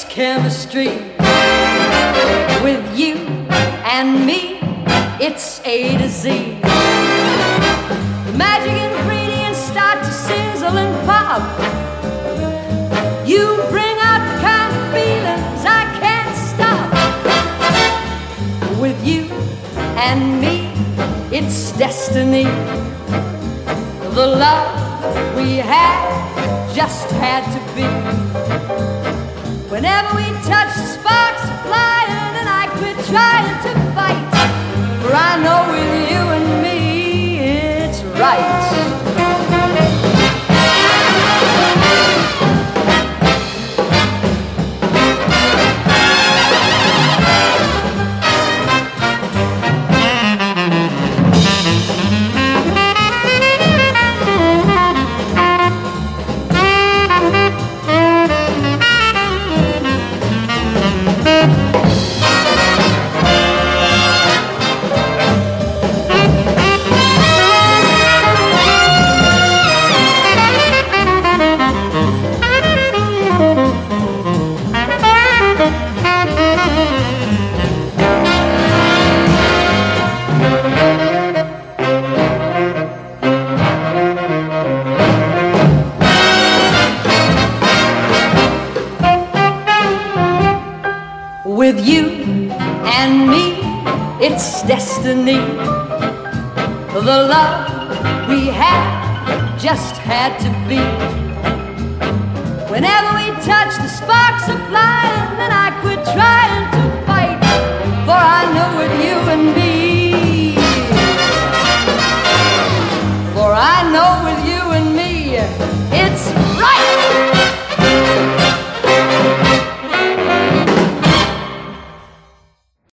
chemistry. With you and me, it's A to Z. The magic ingredients start to sizzle and pop. You bring out the kind of feelings I can't stop. With you and me, it's destiny. The love we had just had to be. Whenever we touch, the sparks are flying, and I quit trying to fight. For I know with you and me, it's right. With you and me, it's destiny. The love we had just had to be. Whenever we touch, the sparks are flying, and I quit trying to fight. For I know with you and me, for I know with you and me, it's right.